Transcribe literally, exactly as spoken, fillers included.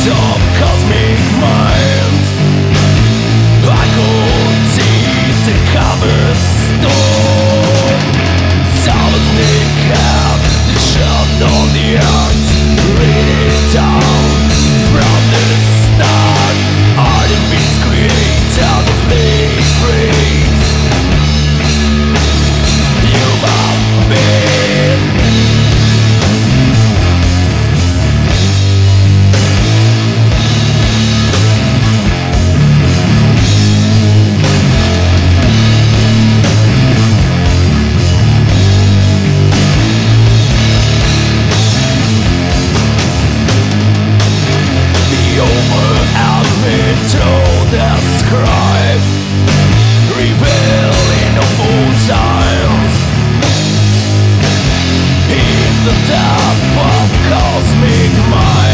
of cosmic mind. I could see the cover storm. Someone's make up the shot on the earth. Read it down from the start. All the beats create out of slavery. Human being. To describe revealing of all signs in the depth of cosmic mind.